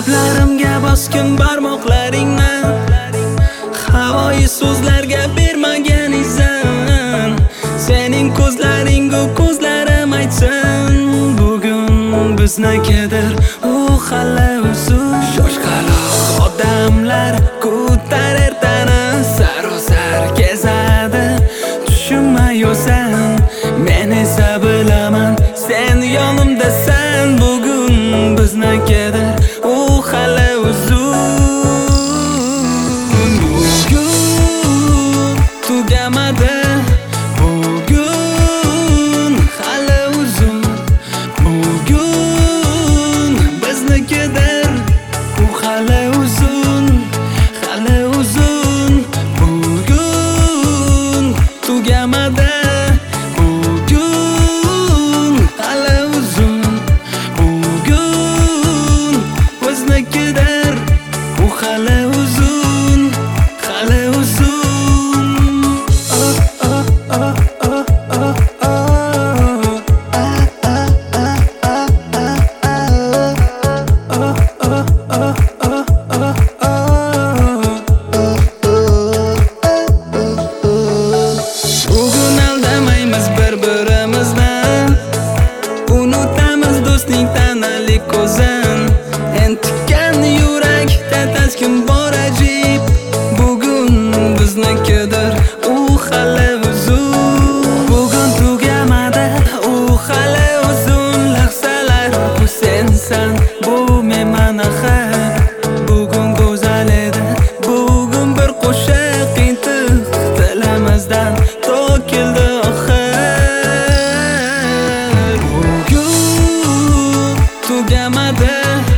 Lablarimga bosgin barmoqlaringni, havoyi so'zlarga bermagan izin. Sening ko'zlaring-u ko'zlarim aytsin, bugun biznikadir u hali uzun. Shoshqaloq odamlar ko'tarar tani, sarosar kezadi tushunmaysan. Men esa bilaman sen yonimdasan, bugun biznikadir u hali uzun. Bugun tugamadi, bugun hali uzun. Bugun biznikidir u hali uzun, hali uzun. Bugun tugamadi, bugun hali uzun. Bugun biznikidir u hali uzun, hali uzun. Bugun aldamaymiz bir-birimizni, unutamiz do'stning tanali ko'zin. Entikkan yurakda taskin bor ajib, bugun biznikidir u hali uzun. Bugun tugamadi u hali uzun, lahzalar bu sensan, bu men axir. Bugun go'zal edi, bugun bir qo'shiq intiq dilimizdan to'kildi oxir. Bugun tugamadi.